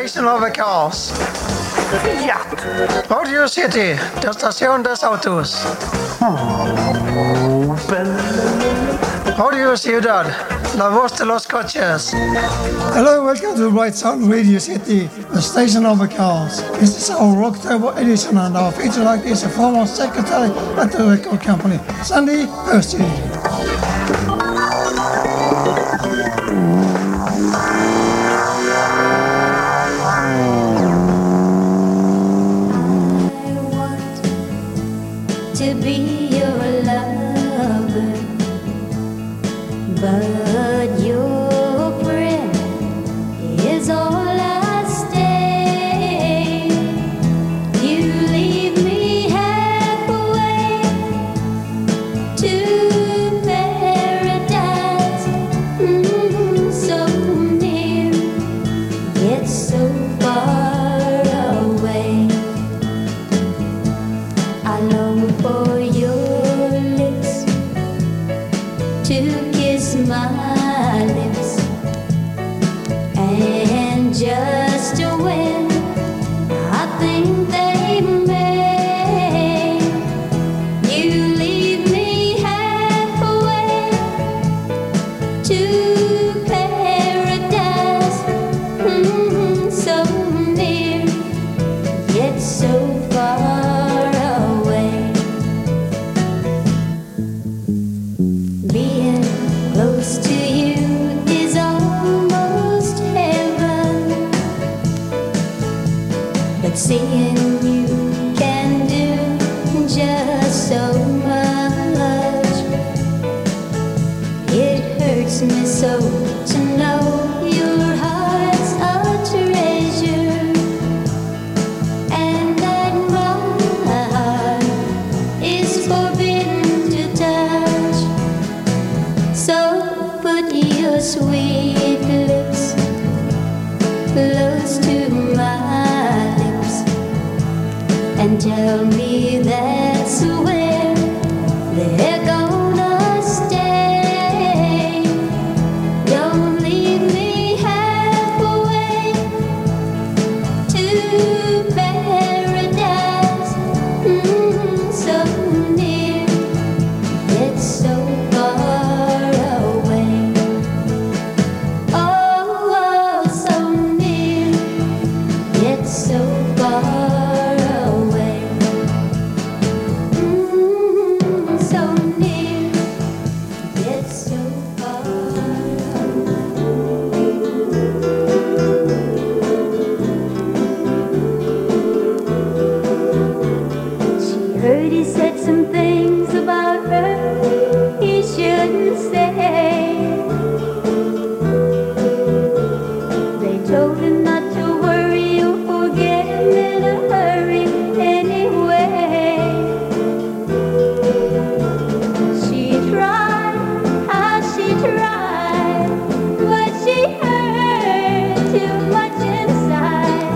station of a chaos. Ja. Radio City, der Station des Autos. Radio Ciudad, la voz de los coches. Hello, welcome to Bright Sound Radio City, the station of the cars. This is our October edition, and our feature like is a former secretary at the record company, Sandy Percy. To be your lover, but your friend is all I stay. You leave me halfway to paradise, so near yet so far away. I long for your lips to kiss my lips, and just when I think they may, you leave me halfway to paradise, so near yet so far away. Being close to you is almost heaven, but seeing you can do just so much. It hurts me so to know your heart's a treasure, and that my heart is forbidden to touch. So put your sweet lips close to my lips and tell me that's where they're gonna stay. Don't leave me halfway to paradise, so near yet so far away. Oh, so near yet so far away. So near yet so far away. She heard he said some things about her he shouldn't say. They told him not to worry, you'll forget him in a hurry anyway. She tried, how she tried, but she heard too much inside.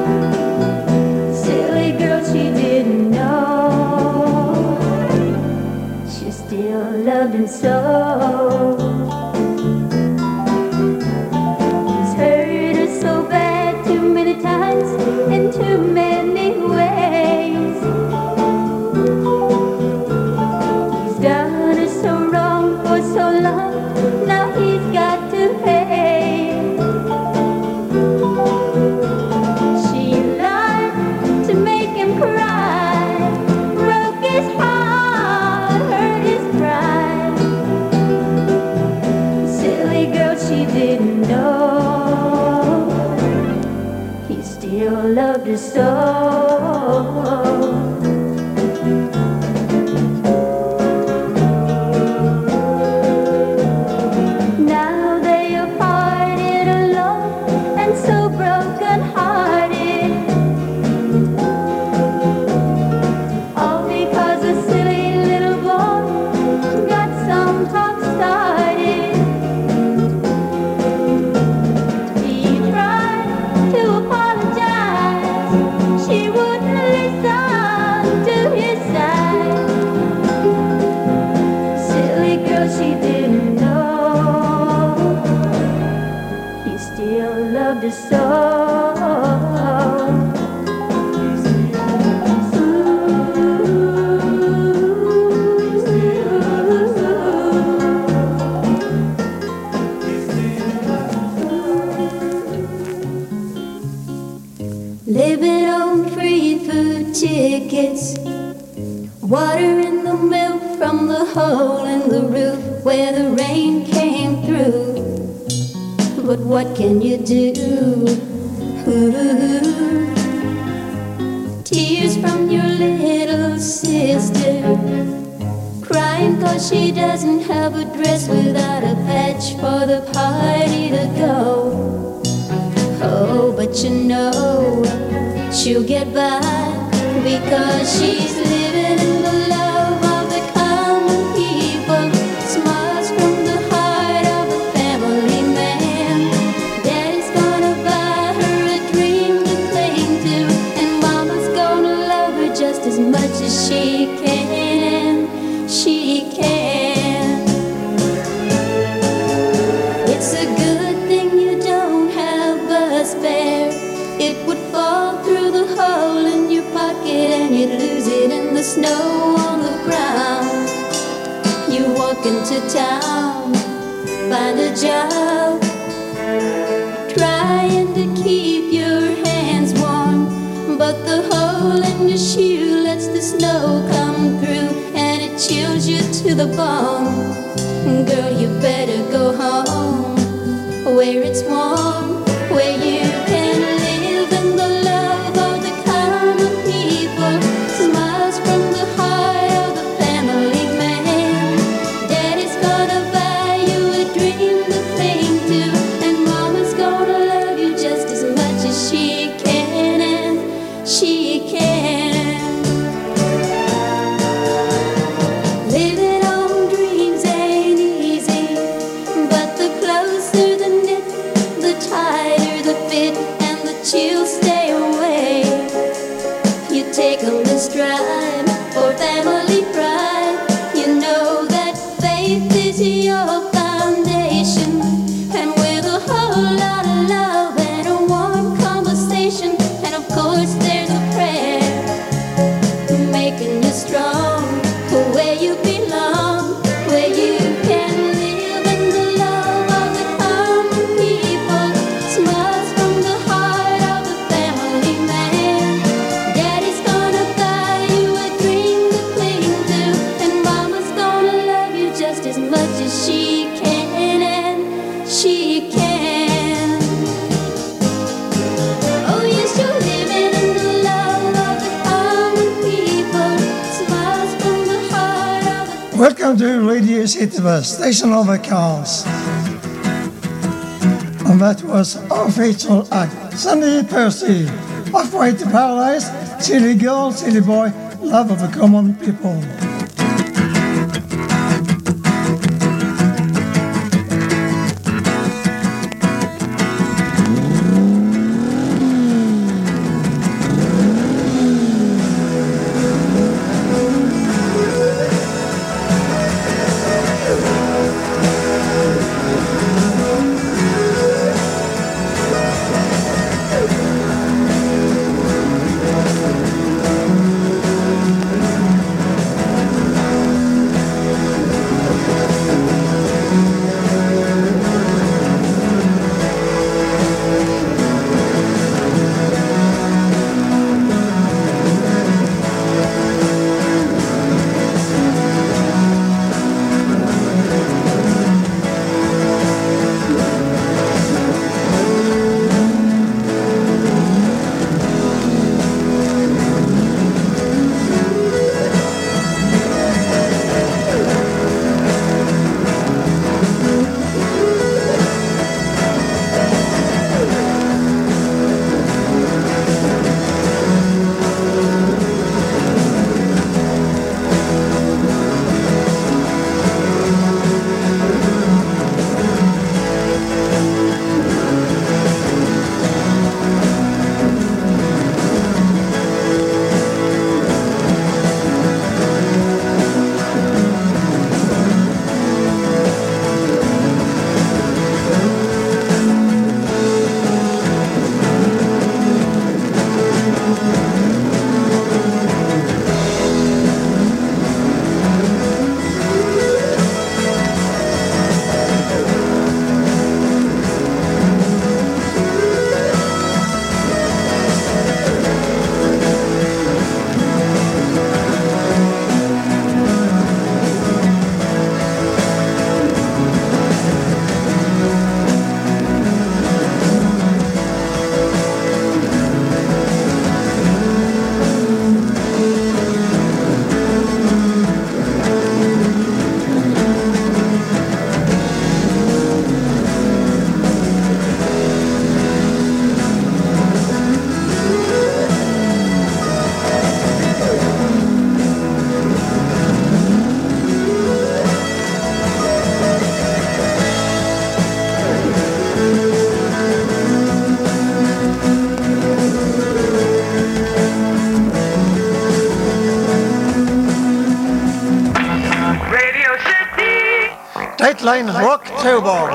Silly girl, she didn't know she still loved him so. He's hurt her so bad too many times in too many ways. He's done her so wrong for so long, now he's got to pay. She lied to make him cry, broke his heart, hurt his pride. Silly girl, she didn't know he still loved her so. Now they are parted alone and so broken hearted, all because a silly little boy got some talk started. He tried to apologize, she wouldn't listen. Living on free food tickets, water in the milk from the hole in the roof where the rain came through. But what can you do? Ooh. Tears from your little sister, crying 'cause she doesn't have a dress without a patch for the party to go. Oh, but you know she'll get by because she's living in the love of the common people. Smiles from the heart of a family man. Daddy's gonna buy her a dream to cling to, and Mama's gonna love her just as much as she can. She can. It's a good thing you don't have bus fare. It would fall through the hole in your pocket and you'd lose it in the snow on the ground. You walk into town, find a job, trying to keep your hands warm, but the hole in your shoe lets the snow come through and it chills you to the bone. Girl, you better go home where it's warm, where you can live in the love of the common people. Smiles from the heart of the family man. Daddy's gonna buy you a dream to cling to, and Mama's gonna love you just as much as she can, and she can. Living on dreams ain't easy, but the closer the knit, the tighter the fit, and the chills stay away. You take on the stride for family pride. You know that faith is your foundation, and with a whole lot of love and a warm conversation, and of course there's a prayer making you strong, where you belong, where you can live in the love of the common people. Smiles from the heart of the family man. Daddy's gonna buy you a dream to cling to, and Mama's gonna love you just as much as she can, and she can. Oh yes, you're living in the love of the common people. Smiles from the heart of the Welcome to Radio City Bus, station of the cows. And that was our faithful act, Sunday Percy, Halfway to Paradise, Silly Girl, Silly Boy, Love of the Common People. Dateline Rocktober.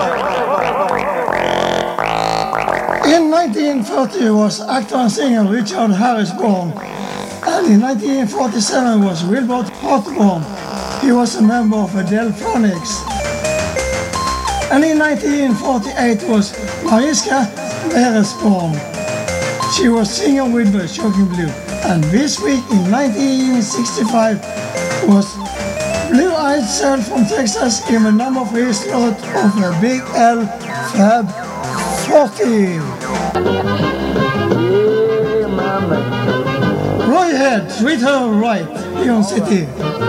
In 1940 was actor and singer Richard Harris born, and in 1947 was Wilbur Hart born. He was a member of the Delphonics. And in 1948 was Mariska Beres born. She was singer with the Shocking Blue. And this week in 1965 was Blue Eyed Soul from Texas in the number 3 slot of the Big L Fab 40. Roy Head, Treat Her Right, Leon City.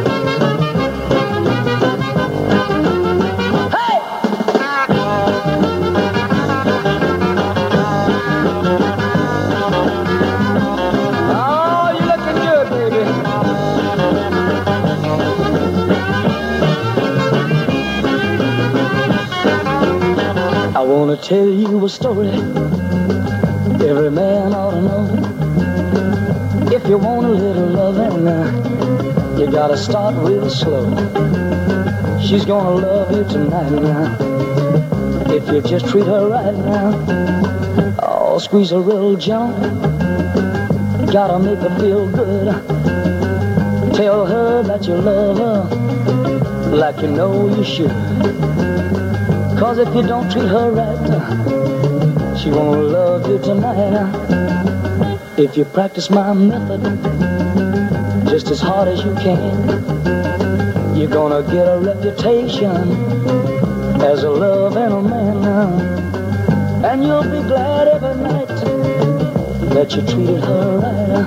I wanna tell you a story every man ought to know. If you want a little loving, you gotta start real slow. She's gonna love you tonight now, if you just treat her right now. Oh, squeeze her real gentle, gotta make her feel good. Tell her that you love her like you know you should. 'Cause if you don't treat her right, she won't love you tonight. If you practice my method just as hard as you can, you're gonna get a reputation as a loving man. And you'll be glad every night that you treated her right.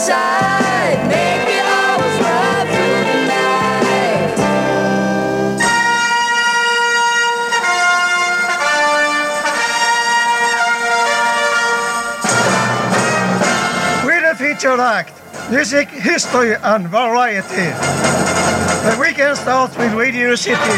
side. Make me always love through the night. With a featured act, music, history and variety. The weekend starts with Radio City.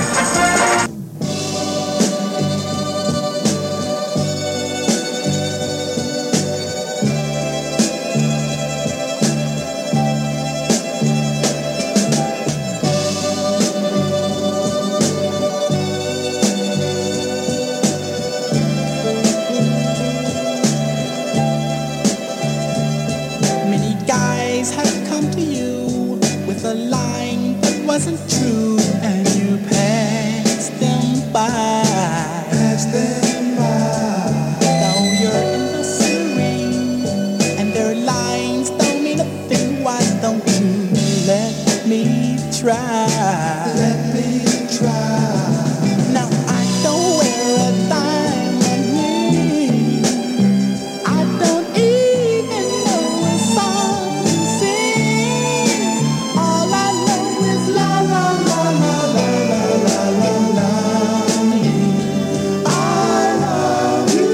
Many guys have come to you with a line that wasn't true, and you passed them by. Though you're in the serene, and their lines don't mean a thing, why don't you let me try? Now I don't wear a diamond ring. I don't even know a song to sing. All I know is la la la la la la la la la. I love you.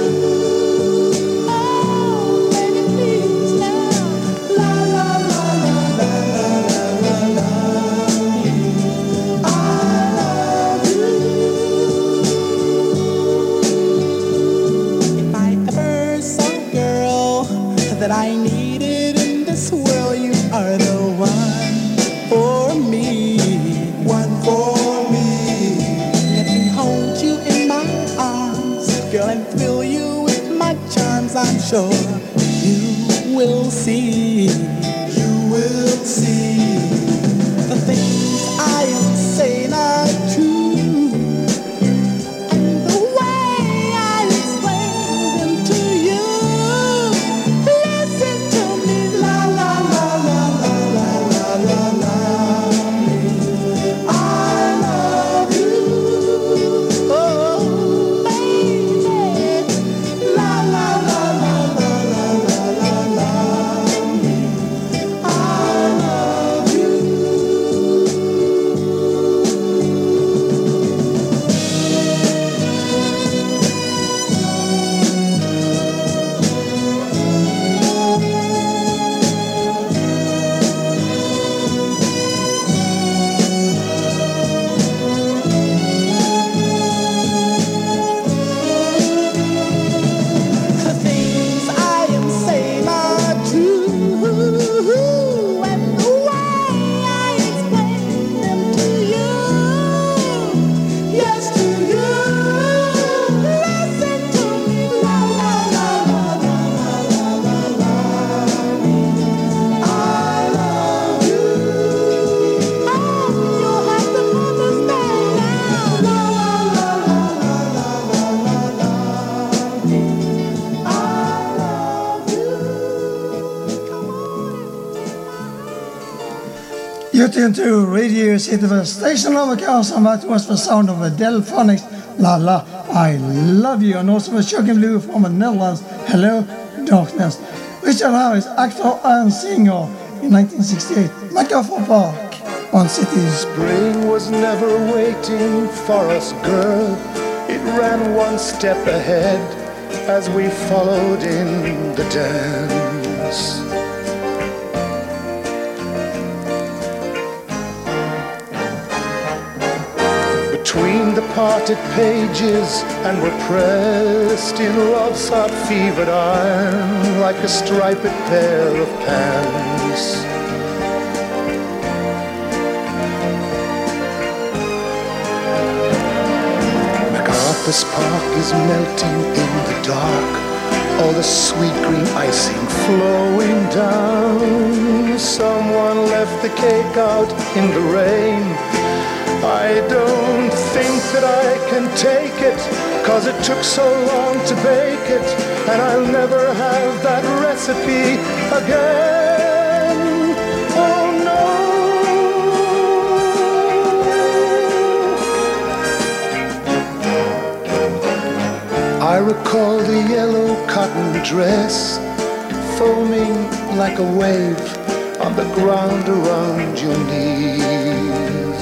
Oh, baby, please now. La la la la la la la la la. I love you. If I ever saw a girl that I needed in this world, you are the one for me. Let me hold you in my arms, girl, and fill you with my charms. I'm sure you will see. The things I am saying are true, and the way I explain them to you. Listen to me, la la la la la la la la la. I love you, oh baby, la la la la la la la la la. I love you. The things I am saying are true, and the way I explain them to you, yes to you. Listen to me, la la la la la la la la. I love you. Oh, you'll have to understand now. La la la la la la la la. I love you. You tuned to Radio City, the station of Chaos, and that was the sound of the Delphonics, La La, I Love You, and also the Shocking Blue from the Netherlands, Hello Darkness. Richard Harris, actor and singer in 1968, MacArthur Park on Cities. Spring was never waiting for us, girl. It ran one step ahead as we followed in the dance. Between the parted pages, and we're pressed in love's hot fevered iron like a striped pair of pants. MacArthur's Park is melting in the dark, all the sweet green icing flowing down. Someone left the cake out in the rain. I don't think that I can take it, 'cause it took so long to bake it, and I'll never have that recipe again. Oh no. I recall the yellow cotton dress foaming like a wave on the ground around your knees.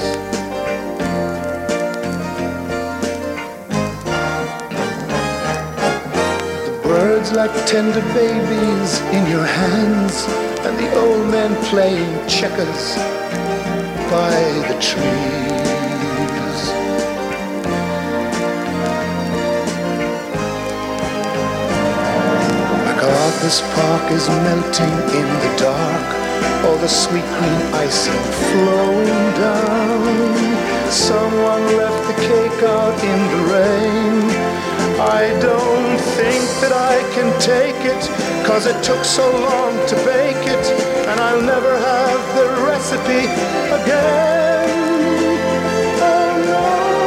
The birds like tender babies in your hands, and the old men playing checkers by the trees. MacArthur's Park is melting in the dark, all the sweet green icing flowing down. Someone left the cake out in the rain. I don't think that I can take it, 'cause it took so long to bake it, and I'll never have the recipe again. Oh no.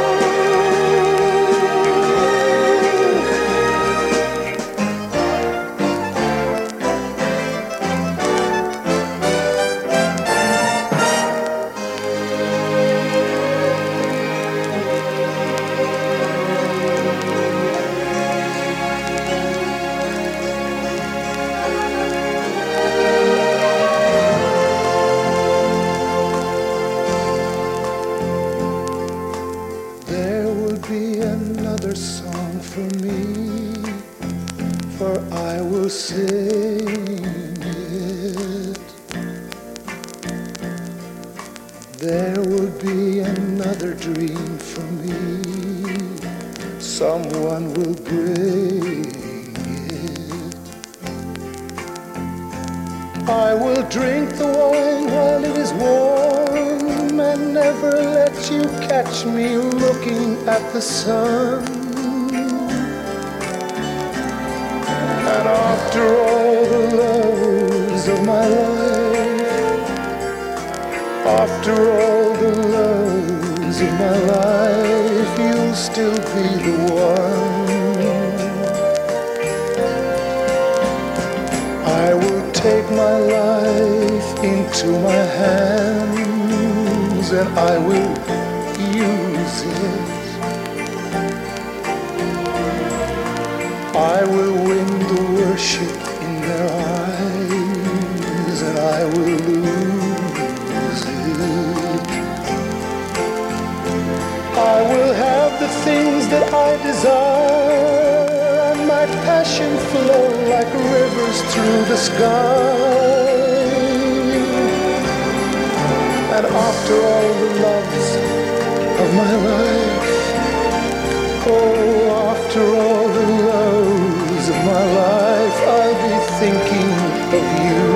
Sing it. There will be another dream for me. Someone will bring it. I will drink the wine while it is warm, and never let you catch me looking at the sun. And after all the loves of my life, after all the loves of my life, you'll still be the one. I will take my life into my hands, and I will use it. I will win the worship in their eyes, and I will lose it. I will have the things that I desire, and my passion flow like rivers through the sky. And after all the loves of my life, oh, after all the loves of my life, I'll be thinking of you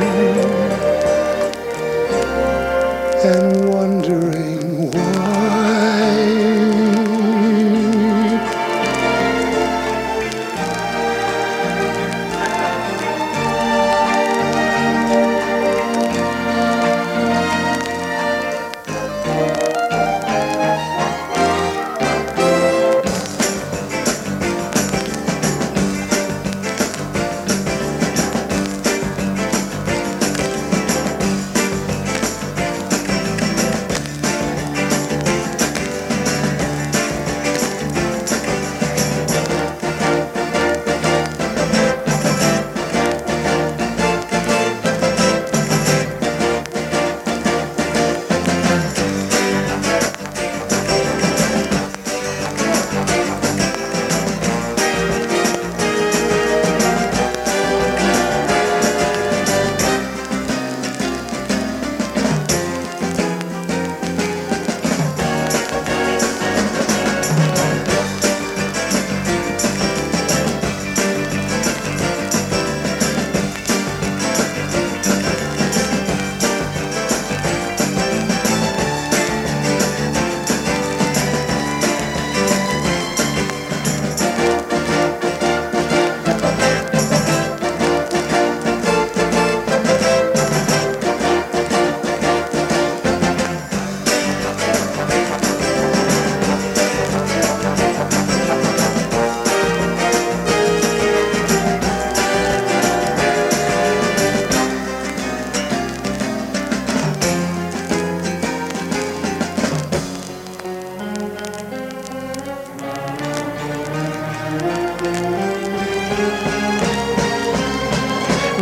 and wondering why.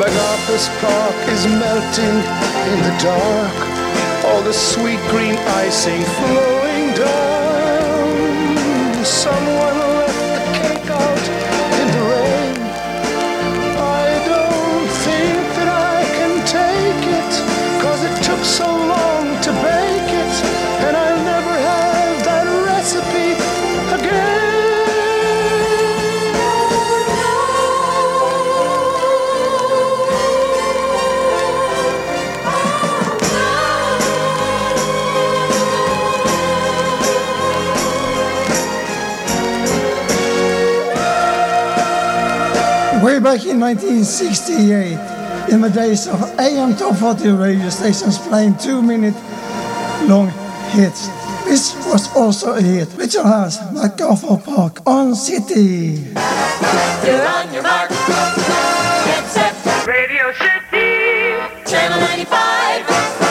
when Office Park is melting in the dark, all the sweet green icing flowing down. Someone left the cake out in the rain. I don't think that I can take it, 'cause it took so long to bake it, and I'll never have that recipe again. Way back in 1968, in the days of AM Top 40 radio stations playing 2-minute long hits, this was also a hit. Richard Harris, MacArthur Park on City. You're on your mark. Get set. Radio City. Channel 95.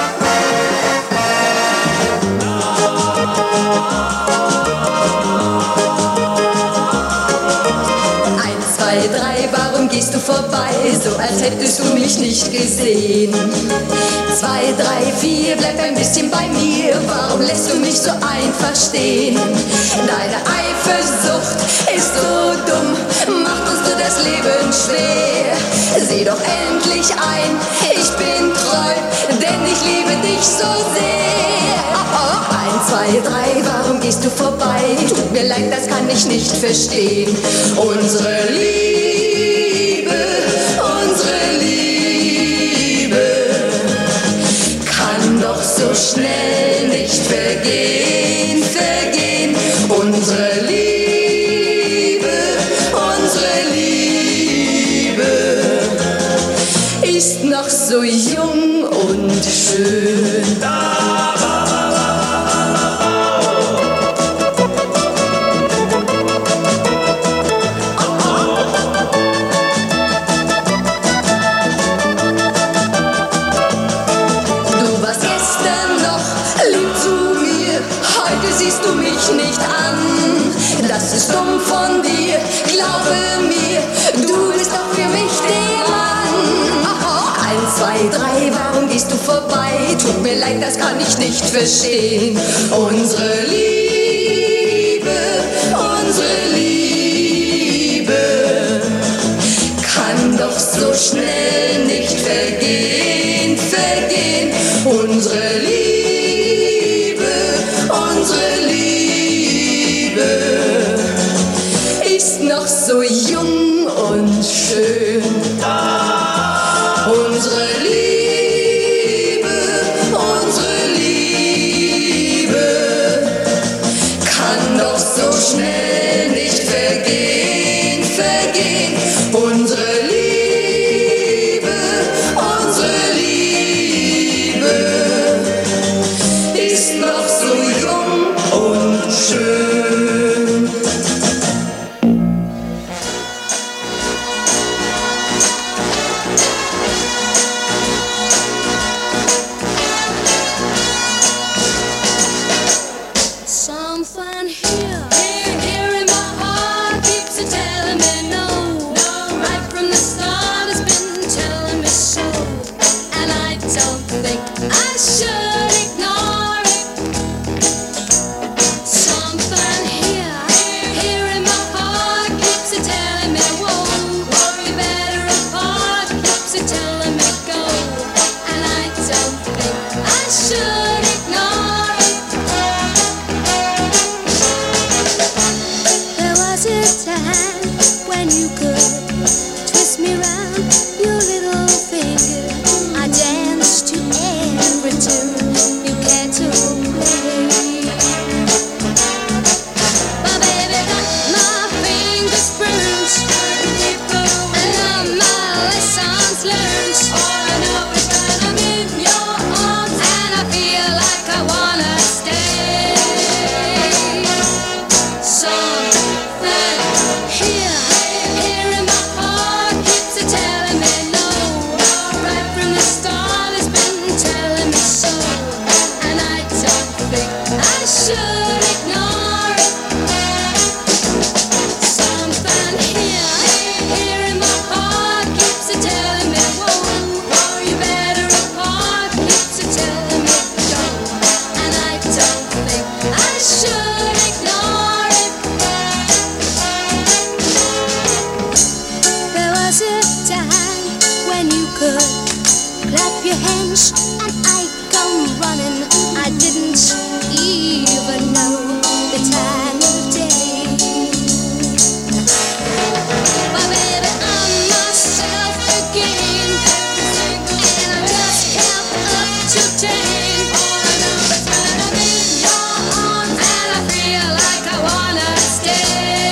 1, 2, 3, warum gehst du vorbei, so als hättest du mich nicht gesehen? 2, 3, 4, bleib ein bisschen bei mir, warum lässt du mich so einfach stehen? Deine Eifersucht ist so dumm, macht uns nur das Leben schwer. Sieh doch endlich ein, ich bin treu, denn ich liebe dich so sehr. 1, 2, 3, warum gehst du vorbei? Tut mir leid, das kann ich nicht verstehen. Unsere Liebe kann doch so schnell nicht vergehen. Unsere Liebe ist noch so jung und schön. Siehst du mich nicht an, das ist dumm von dir, glaube mir, du bist doch für mich der Mann. 1, 2, 3, warum gehst du vorbei? Tut mir leid, das kann ich nicht verstehen. Unsere Liebe kann doch so schnell nicht vergehen. Unsere Liebe ist noch so jung und schön. Unsere Liebe kann doch so schnell nicht vergehen. Unsere Liebe ist noch so jung und schön. was a time when you could clap your hands and I come running. I didn't even know the time of day. But baby, I'm myself again, and I'm just kept up to date. All I know is when I'm in your arms and I feel like I wanna stay.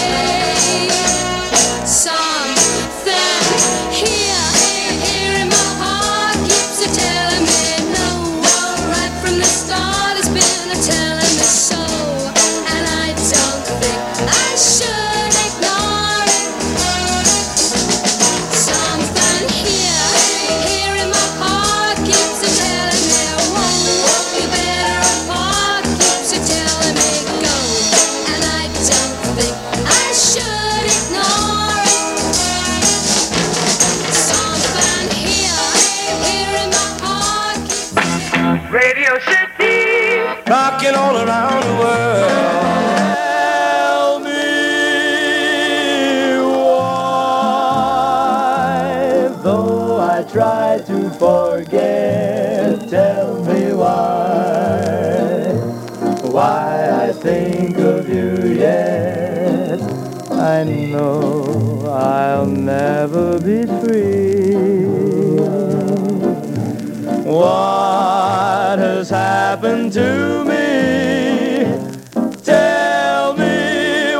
Something here in my heart keeps it telling me no. Right from the start, it's been telling me so, and I don't think I should ignore it. Something here in my heart keeps it telling me whoa, you better apart, keeps it telling me go, and I don't think I should ignore it. Something here in my heart keeps Radio City, rocking all around the world. Tell me why, though I try to forget. Tell me why I think of you yet. I know I'll never be free. What has happened to me? Tell me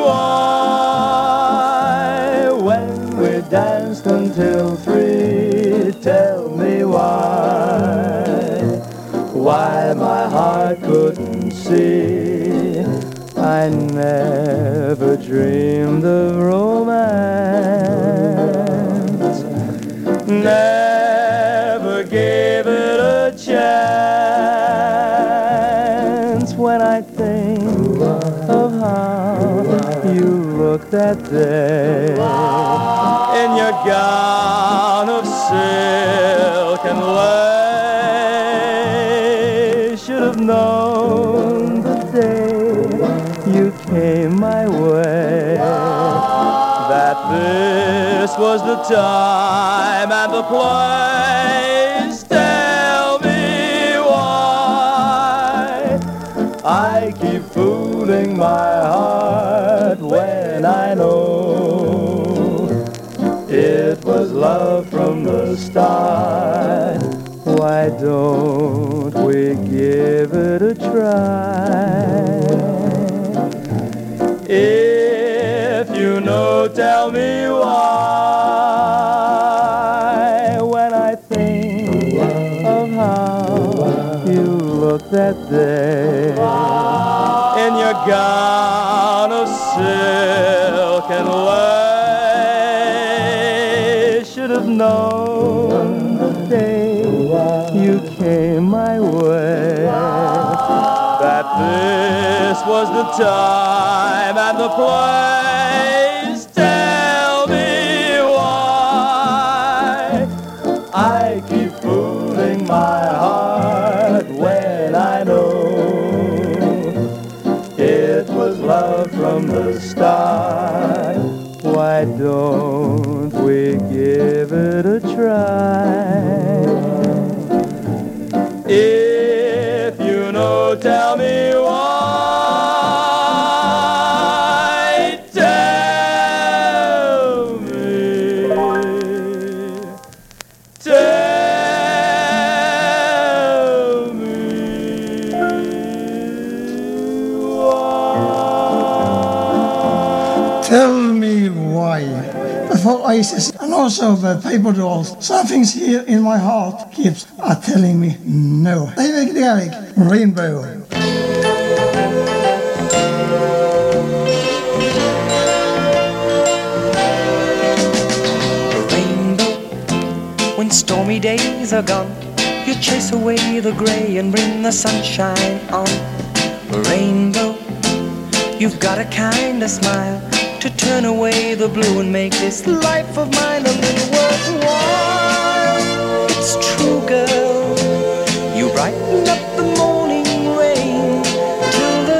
why. When we danced until 3, tell me why my heart couldn't see. I never dreamed of romance, never gave it a chance. When I think of how you looked that day in your gown of silk and lace, should have known the day you came my way that this was the time and the place. Tell me why I keep fooling my heart when I know it was love from the start. Why don't we give it a try? If you know, tell me why. When I think of how you looked that day in your gown of silk and lace, should have known the day you came my way that this was the time and the place. Tell me why I keep fooling my heart when I know it was love from the start. Why don't we give it a try? If you know, tell me why. Tell me why. Tell me why. For Isis and also the paper dolls, some things here in my heart keeps telling me no. David Garrick, Rainbow. Rainbow, when stormy days are gone, you chase away the gray and bring the sunshine on. Rainbow, you've got a kind of smile to turn away the blue and make this life of mine a little worthwhile. It's true, girl, you brighten up the morning rain till the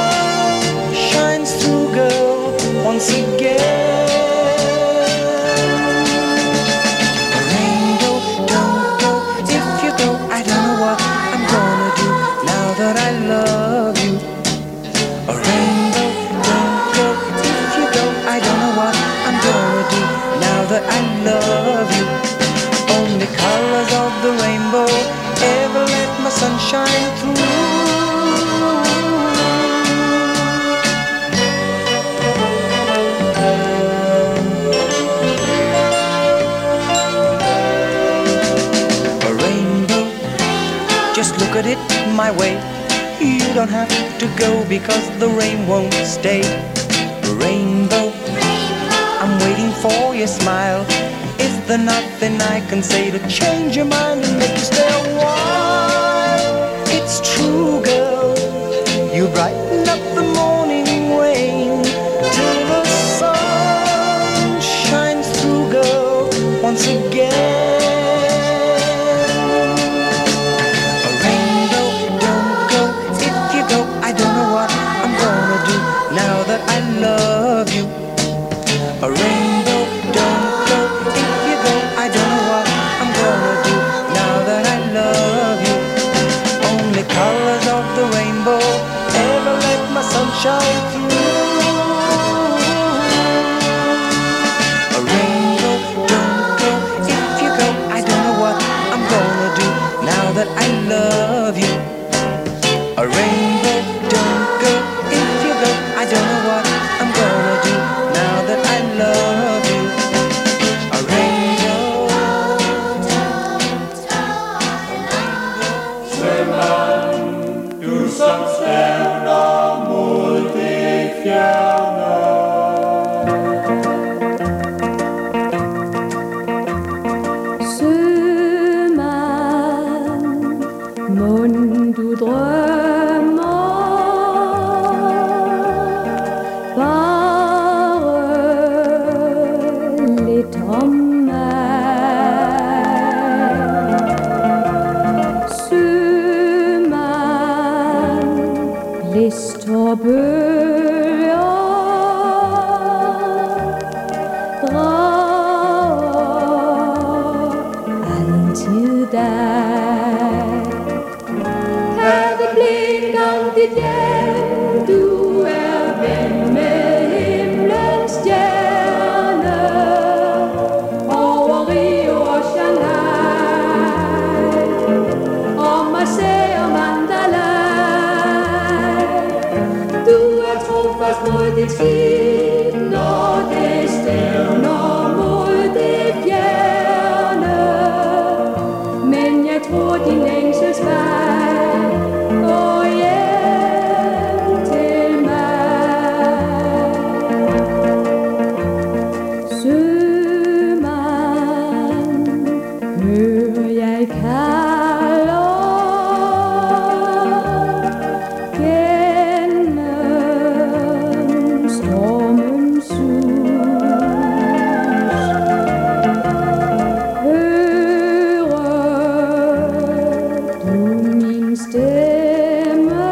sun shines through, girl, once again. love you. Only colors of the rainbow ever let my sun shine through. A rainbow, just look at it my way. You don't have to go because the rain won't stay. Rainbow, I'm waiting for your smile. Is there nothing I can say to change your mind and make you stay a while? It's true, girl, you brighten up the morning rain till the sun shines through, girl, once again. Now that I love you, a rainbow, don't go. If you go, I don't know what I'm gonna do. Now that I love you, only colors of the rainbow ever let my sun shine through. A rainbow, don't go. If you go, I don't know what I'm gonna do. Now that I love you, a rainbow, don't go. I don't know what I'm gonna do now that I love you. A rainbow. Sømand, du som stævner mod det fjerne. Sømand, mon du drømmer om mig. Sømand, list og bølger drager altid dig. Havet blinker dit hjem, du er ven med himlens stjerne. Mod dit skib, når det stævner mod det fjerne. Men jeg tror din længselsvej går hjem til mig. Sømand, hør jeg kalder stormens sus. Hører du min stemme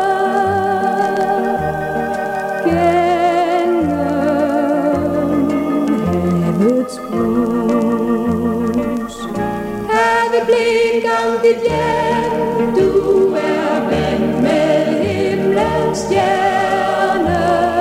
gennem havets brus? Havet blinker dit hjem, du er ven med himlens stjerne.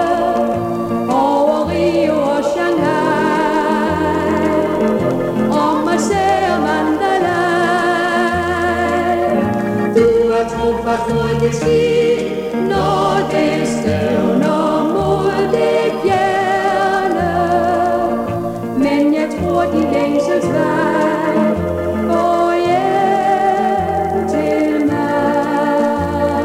Trofast mod det skib, når det stævner mod det fjerne. Men jeg tror din længselsvej går hjem til mig.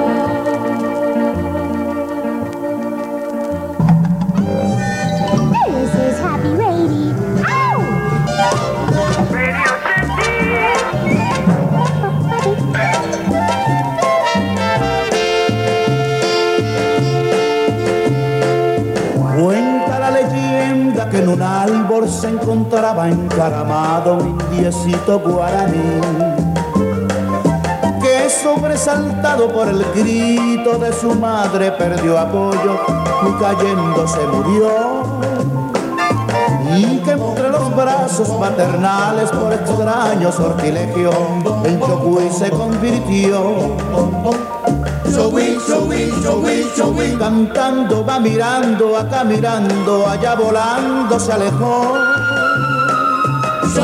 This is Happy Radio. Ow! Radio Cuenta la leyenda que en un árbol se encontraba encaramado un indiecito guaraní, que sobresaltado por el grito de su madre perdió apoyo y cayendo se murió, y que entre los brazos maternales por extraño sortilegio en Chocuy se convirtió. Chocuy, Chocuy, Chocuy, Chocuy, cantando va mirando, acá mirando, allá volando se alejó.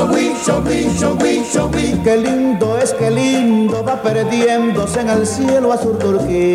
Qué lindo es, qué lindo va perdiéndose en el cielo azul turquí.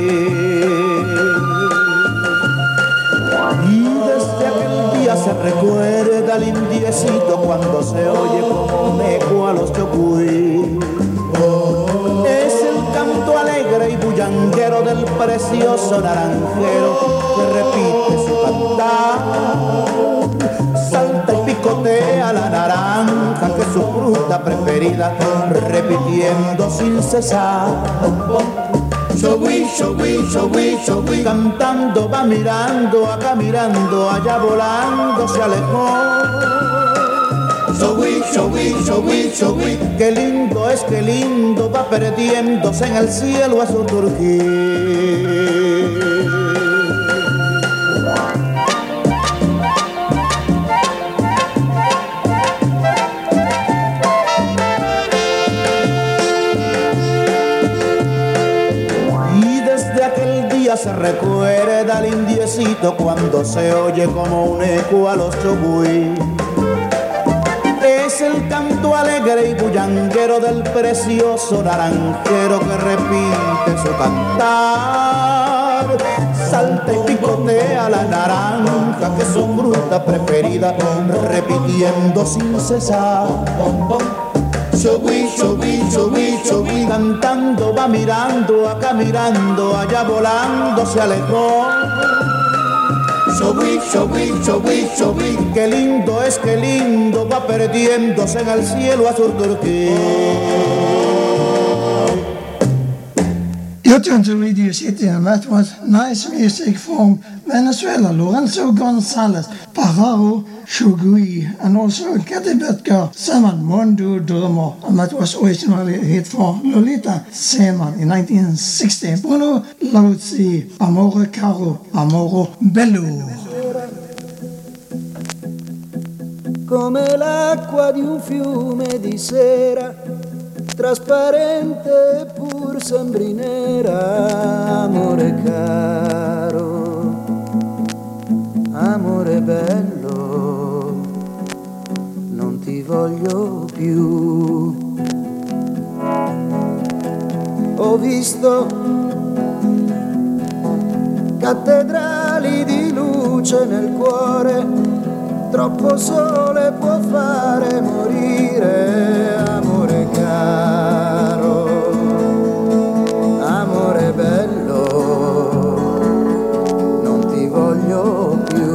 Y desde aquel día se recuerda al indiecito cuando se oye como un eco a los chocuí. Es el canto alegre y bullanguero del precioso naranjero que repite su cantar. Salta y picotea la naranja que es su fruta preferida, repitiendo sin cesar. Cantando va mirando, acá mirando, allá volando se alejó. Qué lindo es, qué lindo va perdiéndose en el cielo azul turquí. Se recuerda al indiecito cuando se oye como un eco a los chobuí. Es el canto alegre y bullanguero del precioso naranjero que repite su cantar. Salta y picotea la naranja que es su fruta preferida, repitiendo sin cesar. Cantando va mirando, acá mirando, allá volando se alejó. Qué lindo es, qué lindo va perdiéndose en el cielo azul turquí. You're tuned to Radio City, and that was nice music from Venezuela, Lorenzo Gonzalez, Pajaro, Shugui, and also Katy Butker, Seman Mondo Dromo, and that was originally a hit for Lolita Seman in 1960. Bruno Lauzi, Amore Caro, Amoro Bello. Come l'acqua di un fiume di sera, trasparente pur sembri nera, amore caro, amore bello, non ti voglio più. Ho visto cattedrali di luce nel cuore, troppo sole può fare morire, amore caro, amore bello, non ti voglio più.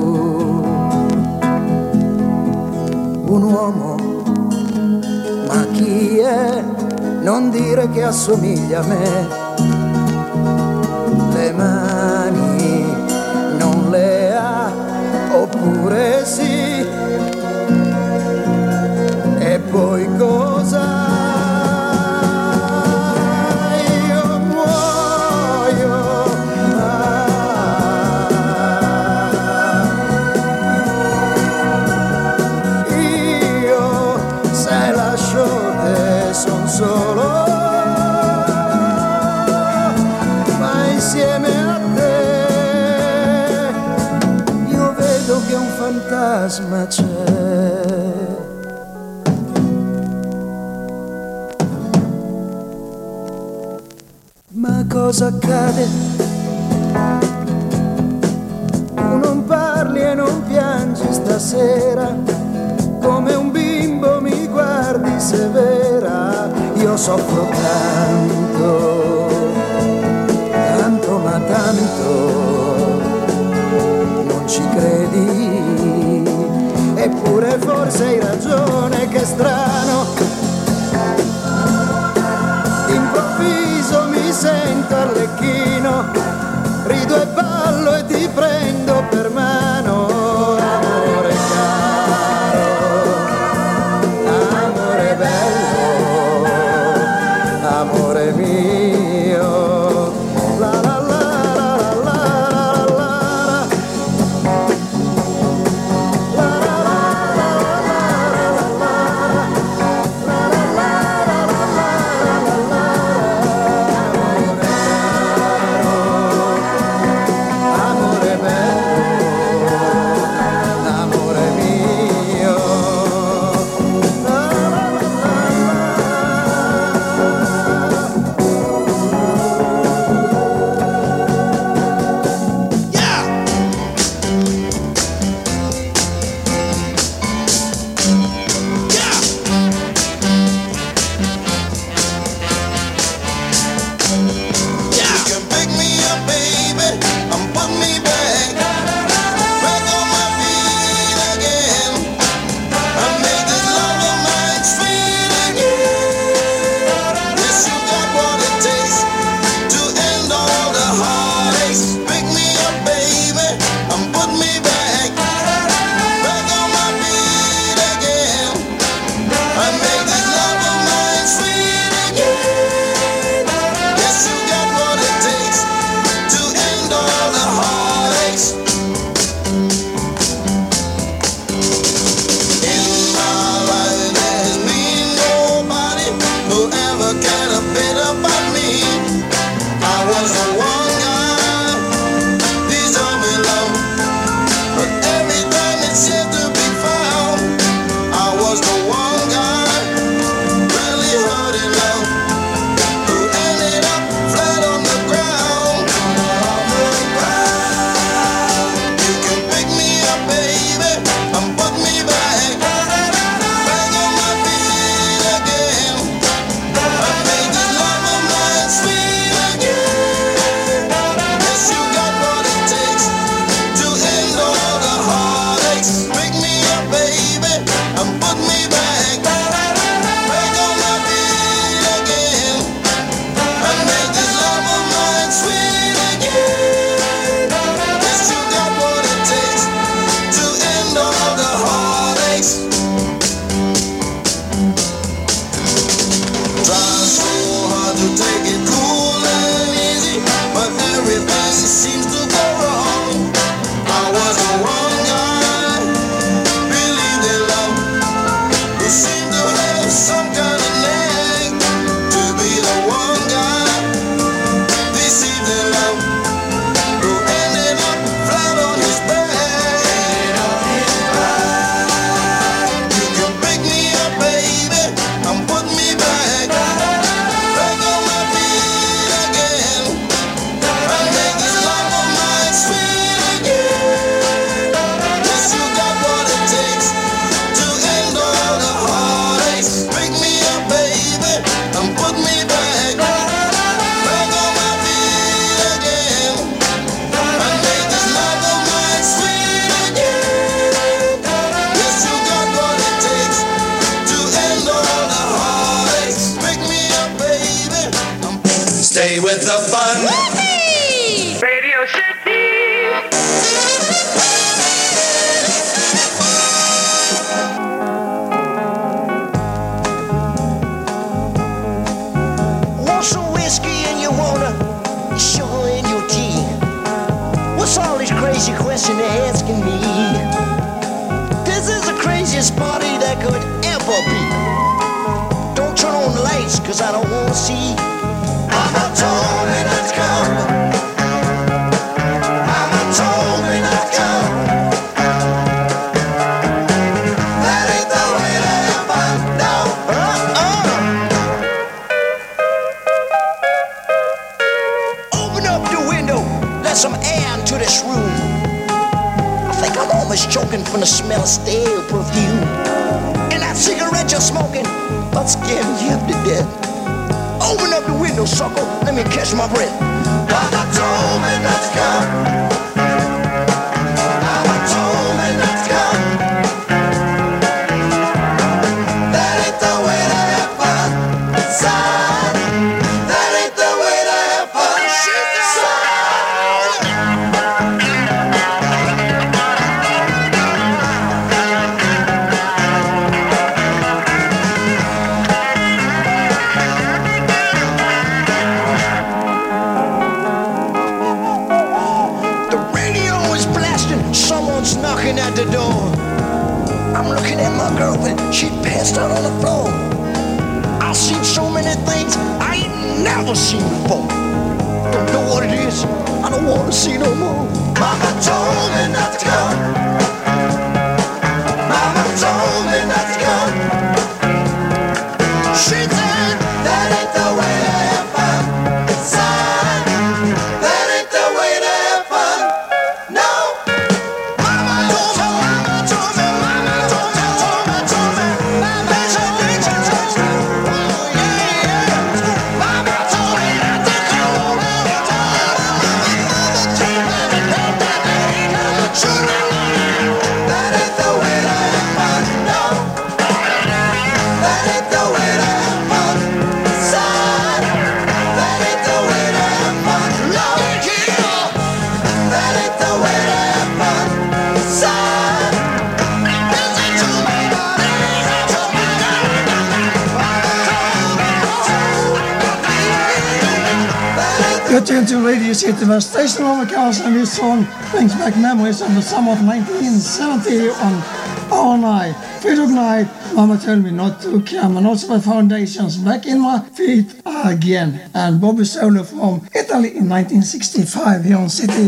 Un uomo, ma chi è? Non dire che assomiglia a me. Le mani non le ha, oppure sì, e poi cosa? Io muoio, io se lascio te son solo, ma insieme a te io vedo che un fantasma c'è. Ma cosa accade? Tu non parli e non piangi stasera, come un bimbo mi guardi severa. Io soffro tanto, tanto ma tanto, non ci credi? Eppure forse hai ragione, che strano. D'improvviso mi sento arlecchino, rido e ballo e ti prendo per mano, amore caro, amore bello, amore mio, la la la la la la la amore bello, question asking me. This is the craziest party that could ever be. Don't turn on the lights, cause I don't wanna see. Mama told me not to come. Mama told me not to come. That ain't the way to have fun, no. Open up the window, let some air into this room. I think I'm almost choking from the smell of stale perfume. And that cigarette you're smoking, that's scaring you up to death. Open up the window, sucker, let me catch my breath. Mama told me not to come. Mama told me not to come. That ain't the way to have fun, son. That ain't the way to have fun, knocking at the door. I'm looking at my girlfriend, she passed out on the floor. I've seen so many things I ain't never seen before. Don't know what it is, I don't want to see no more. Mama told me not to come. Mama told me not to come. She said that ain't the way to have fun, son. That ain't the way to have fun, no. You're tuned to Radio City West Station on the Chaos, and this song brings back memories of the summer of 1970 on our night. Freedom night, Mama told me not to come, and also the Foundations back in my feet again. And Bobby Solo from Italy in 1965 here on City.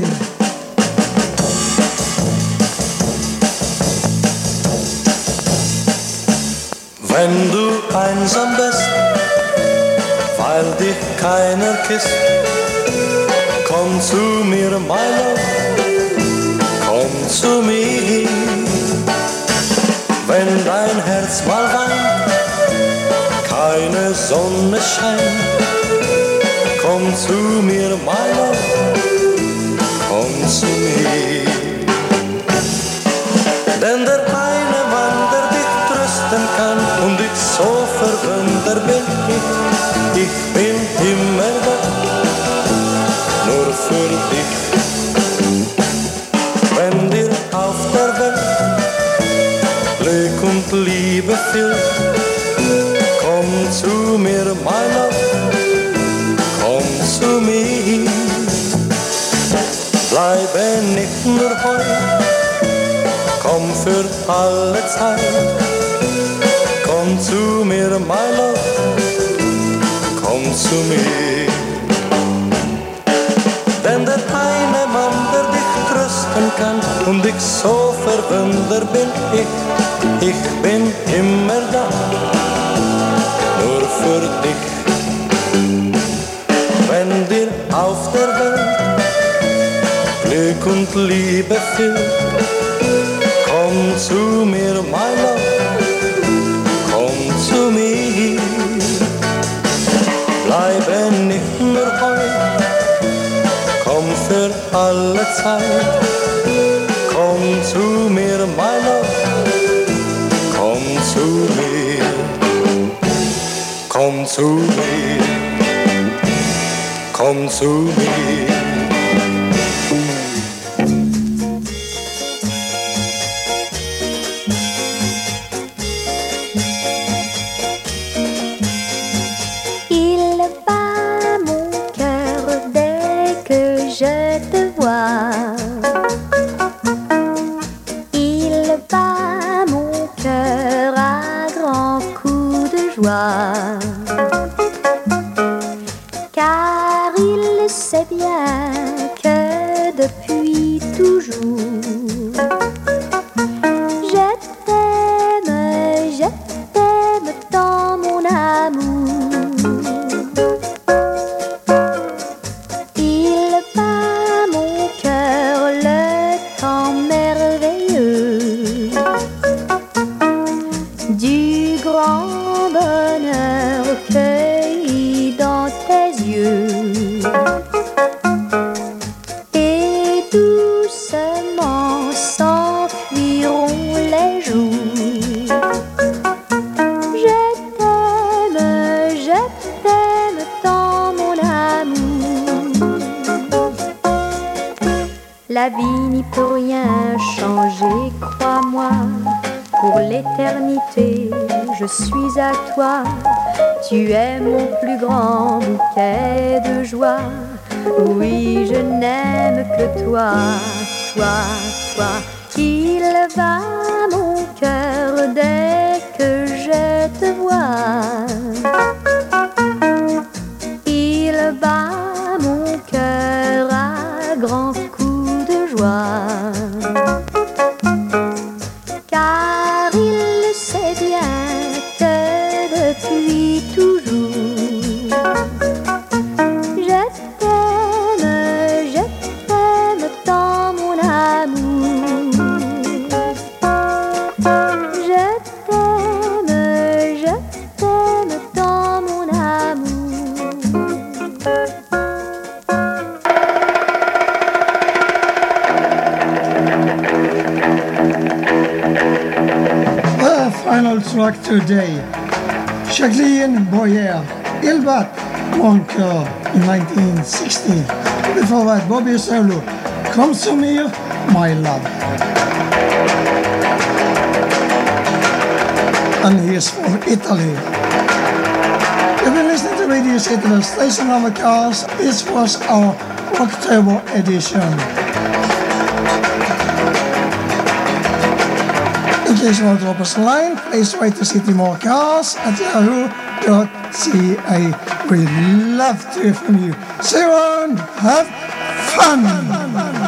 Wenn du einsam bist, weil dich keiner kisst, komm zu mir, my love, komm zu mir. Wenn dein Herz mal weint, keine Sonne scheint, komm zu mir, my love, komm zu mir. Denn der eine Mann, der dich trösten kann und ich so verwundert bin, ich bin immer da, nur für dich. Wenn dir auf der Welt Glück und Liebe fehlt, komm zu mir, my love, komm zu mir. Bleibe nicht nur heute, komm für alle Zeit, komm zu mir, my love, komm zu mir. Denn der eine Mann, der dich trösten kann und ich so verwundert bin, ich bin immer da, nur für dich. Wenn dir auf der Welt Glück und Liebe fehlt, komm zu mir, my love, komm zu mir. Bleibe nicht nur heute, komm für alle Zeit, komm zu mir, my love, komm zu mir, komm zu mir, komm zu mir. toi. Car il sait bien que depuis toujours je t'aime tant mon amour. Il bat mon cœur le temps merveilleux du grand bonheur cueilli dans tes yeux. Et doucement s'enfuiront les jours. Je t'aime tant mon amour. La vie n'y peut rien changer, crois-moi. Pour l'éternité, je suis à toi. Tu es mon plus grand bouquet de joie. Oui, je n'aime que toi, toi, toi. Il bat mon cœur dès que je te vois. Il bat mon cœur à grands coups de joie. Car il sait bien que depuis toujours je t'aime tant mon amour. Je t'aime tant mon amour. The final track today, Jacqueline Boyer, Il bat mon cœur in 1960. Before that, Bobby Solo, Come to me, my love. And he is from Italy. You've been listening to Radio City, the station of the cars. This was our October edition. In case you want to drop us a line, please write to City More Cars at yahoo.ca. We'd love to hear from you. See you around. Have fun!